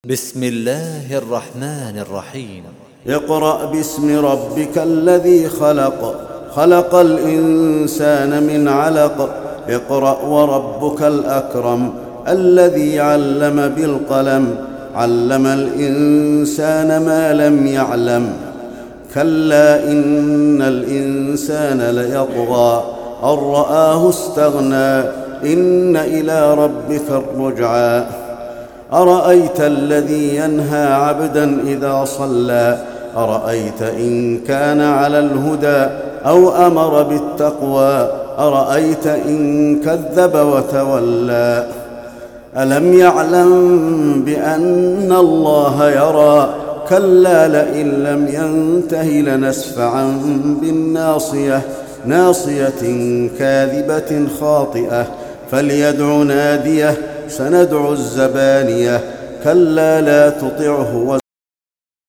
بسم الله الرحمن الرحيم. اقرأ باسم ربك الذي خلق، خلق الإنسان من علق. اقرأ وربك الأكرم الذي علم بالقلم، علم الإنسان ما لم يعلم. كلا إن الإنسان ليطغى أن رآه استغنى، إن إلى ربك الرجعى. أرأيت الذي ينهى عبدا إذا صلى، أرأيت إن كان على الهدى أو أمر بالتقوى، أرأيت إن كذب وتولى. ألم يعلم بأن الله يرى، كلا لئن لم ينته لنسفعا بالناصية، ناصية كاذبة خاطئة، فليدع ناديه سندع الزبانية. كلا لا تطعه